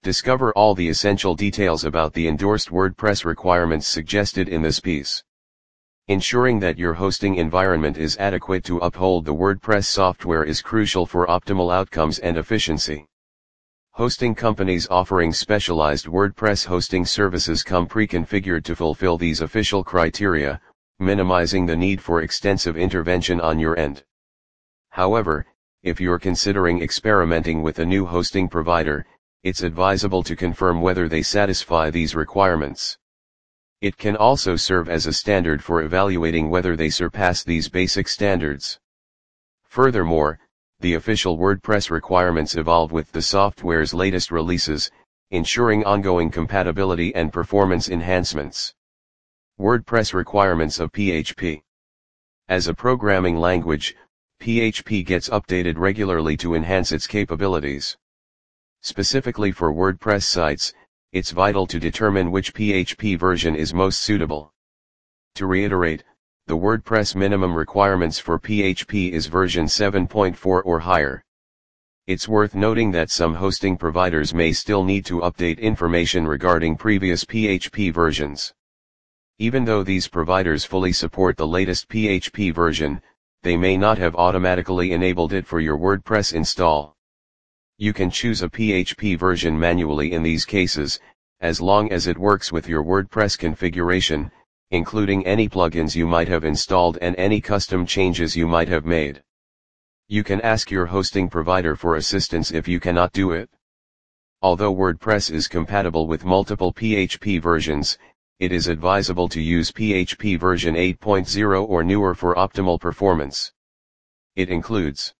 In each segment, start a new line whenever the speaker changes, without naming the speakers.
Discover all the essential details about the endorsed WordPress requirements suggested in this piece. Ensuring that your hosting environment is adequate to uphold the WordPress software is crucial for optimal outcomes and efficiency. Hosting companies offering specialized WordPress hosting services come pre-configured to fulfill these official criteria, minimizing the need for extensive intervention on your end. However, if you're considering experimenting with a new hosting provider, it's advisable to confirm whether they satisfy these requirements. It can also serve as a standard for evaluating whether they surpass these basic standards. Furthermore, the official WordPress requirements evolve with the software's latest releases, ensuring ongoing compatibility and performance enhancements. WordPress requirements of PHP. As a programming language, PHP gets updated regularly to enhance its capabilities. Specifically for WordPress sites, it's vital to determine which PHP version is most suitable. To reiterate, the WordPress minimum requirements for PHP is version 7.4 or higher. It's worth noting that some hosting providers may still need to update information regarding previous PHP versions. Even though these providers fully support the latest PHP version, they may not have automatically enabled it for your WordPress install. You can choose a PHP version manually in these cases, as long as it works with your WordPress configuration, including any plugins you might have installed and any custom changes you might have made. You can ask your hosting provider for assistance if you cannot do it. Although WordPress is compatible with multiple PHP versions, it is advisable to use PHP version 8.0 or newer for optimal performance. It includes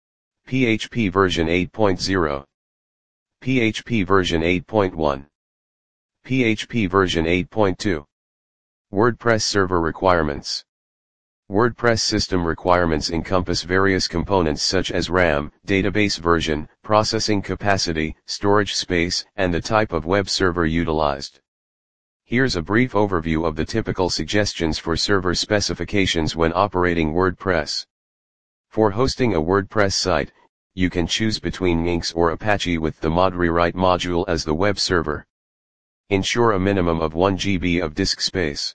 PHP version 8.0, PHP version 8.1, PHP version 8.2. WordPress server requirements. WordPress system requirements encompass various components such as RAM, database version, processing capacity, storage space, and the type of web server utilized. Here's a brief overview of the typical suggestions for server specifications when operating WordPress. For hosting a WordPress site, you can choose between Nginx or Apache with the Mod Rewrite module as the web server. Ensure a minimum of 1 GB of disk space.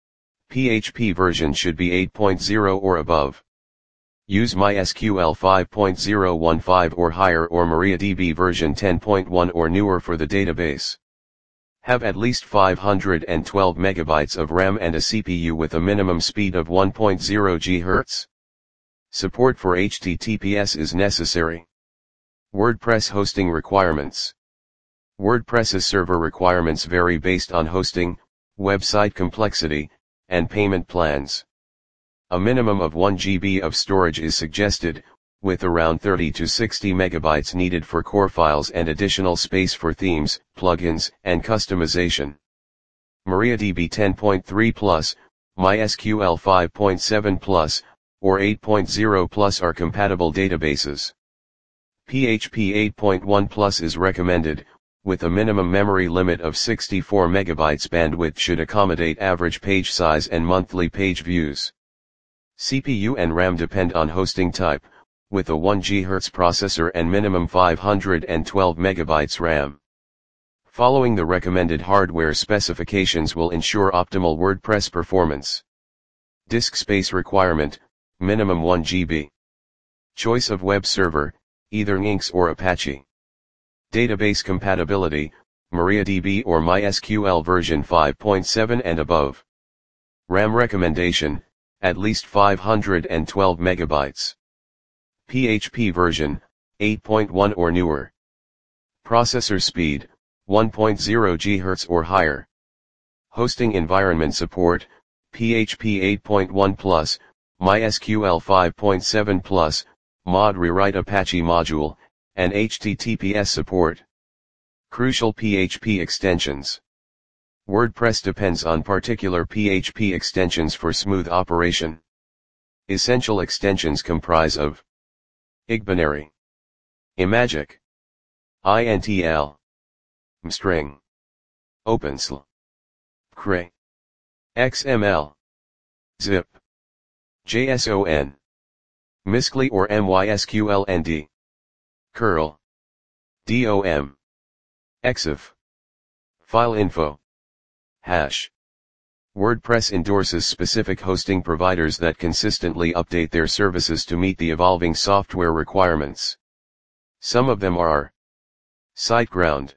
PHP version should be 8.0 or above. Use MySQL 5.015 or higher or MariaDB version 10.1 or newer for the database. Have at least 512 MB of RAM and a CPU with a minimum speed of 1.0 GHz. Support for HTTPS is necessary. WordPress hosting requirements. WordPress's server requirements vary based on hosting, website complexity, and payment plans. A minimum of 1 GB of storage is suggested, with around 30 to 60 MB needed for core files and additional space for themes, plugins, and customization. MariaDB 10.3 Plus, MySQL 5.7 Plus, or 8.0 Plus are compatible databases. PHP 8.1 Plus is recommended, with a minimum memory limit of 64 MB. Bandwidth should accommodate average page size and monthly page views. CPU and RAM depend on hosting type, with a 1 GHz processor and minimum 512 MB RAM. Following the recommended hardware specifications will ensure optimal WordPress performance. Disk space requirement, minimum 1 GB. Choice of web server, either Nginx or Apache. Database compatibility, MariaDB or MySQL version 5.7 and above. RAM recommendation, at least 512 MB. PHP version, 8.1 or newer. Processor speed, 1.0 GHz or higher. Hosting environment support, PHP 8.1 Plus, MySQL 5.7 Plus, Mod Rewrite Apache module, and HTTPS support. Crucial PHP extensions. WordPress depends on particular PHP extensions for smooth operation. Essential extensions comprise of Igbinary, Imagic, INTL, Mstring, OpenSL, Cray, XML, Zip, JSON, Miscli or MySQLnd, curl, DOM. EXIF. File info. Hash. WordPress endorses specific hosting providers that consistently update their services to meet the evolving software requirements. Some of them are SiteGround.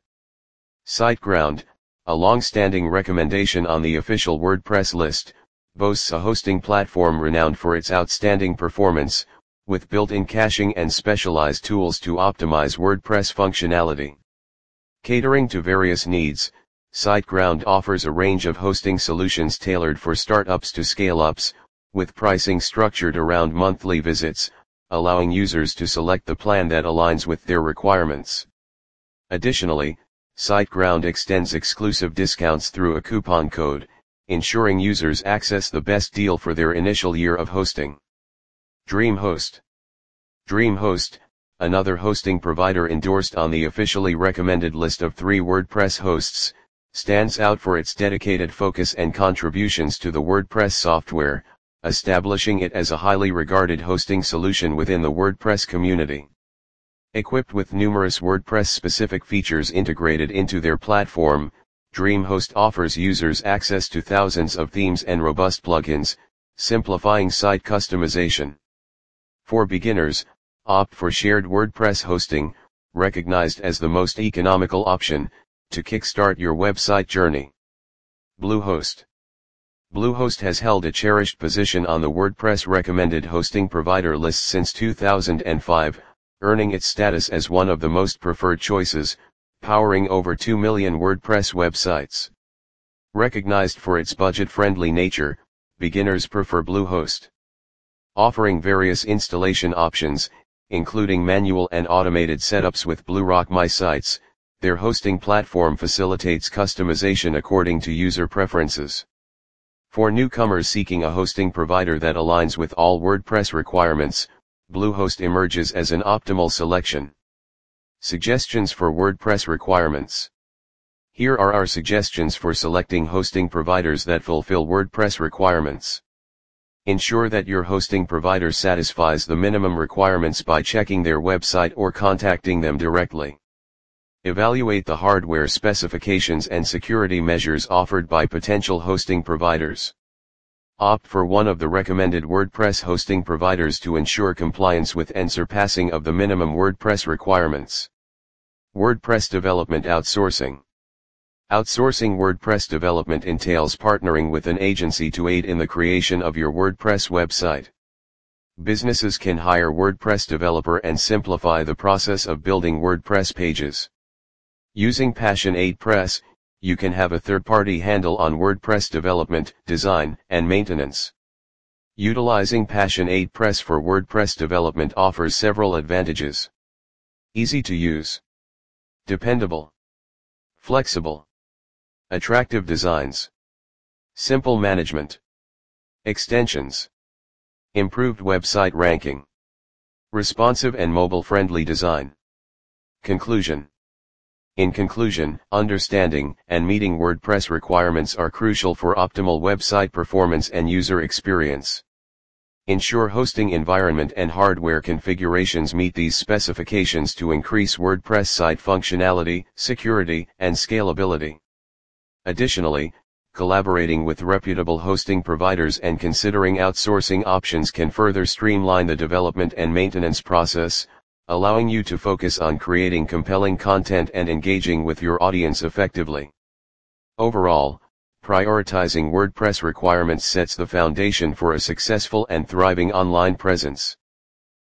SiteGround, a long-standing recommendation on the official WordPress list, boasts a hosting platform renowned for its outstanding performance, with built-in caching and specialized tools to optimize WordPress functionality. Catering to various needs, SiteGround offers a range of hosting solutions tailored for startups to scale-ups, with pricing structured around monthly visits, allowing users to select the plan that aligns with their requirements. Additionally, SiteGround extends exclusive discounts through a coupon code, ensuring users access the best deal for their initial year of hosting. DreamHost. DreamHost, another hosting provider endorsed on the officially recommended list of 3 WordPress hosts, stands out for its dedicated focus and contributions to the WordPress software, establishing it as a highly regarded hosting solution within the WordPress community. Equipped with numerous WordPress-specific features integrated into their platform, DreamHost offers users access to thousands of themes and robust plugins, simplifying site customization. For beginners, opt for shared WordPress hosting, recognized as the most economical option, to kickstart your website journey. Bluehost. Bluehost has held a cherished position on the WordPress recommended hosting provider list since 2005, earning its status as one of the most preferred choices, powering over 2 million WordPress websites. Recognized for its budget-friendly nature, beginners prefer Bluehost. Offering various installation options, including manual and automated setups with BlueRock My Sites, their hosting platform facilitates customization according to user preferences. For newcomers seeking a hosting provider that aligns with all WordPress requirements, Bluehost emerges as an optimal selection. Suggestions for WordPress requirements. Here are our suggestions for selecting hosting providers that fulfill WordPress requirements. Ensure that your hosting provider satisfies the minimum requirements by checking their website or contacting them directly. Evaluate the hardware specifications and security measures offered by potential hosting providers. Opt for one of the recommended WordPress hosting providers to ensure compliance with and surpassing of the minimum WordPress requirements. WordPress development outsourcing. Outsourcing WordPress development entails partnering with an agency to aid in the creation of your WordPress website. Businesses can hire WordPress developer and simplify the process of building WordPress pages. Using Passion8Press, you can have a third-party handle on WordPress development, design, and maintenance. Utilizing Passion8Press for WordPress development offers several advantages. Easy to use. Dependable. Flexible. Attractive designs. Simple management. Extensions. Improved website ranking. Responsive and mobile-friendly design. Conclusion. In conclusion, understanding and meeting WordPress requirements are crucial for optimal website performance and user experience. Ensure hosting environment and hardware configurations meet these specifications to increase WordPress site functionality, security, and scalability. Additionally, collaborating with reputable hosting providers and considering outsourcing options can further streamline the development and maintenance process, allowing you to focus on creating compelling content and engaging with your audience effectively. Overall, prioritizing WordPress requirements sets the foundation for a successful and thriving online presence.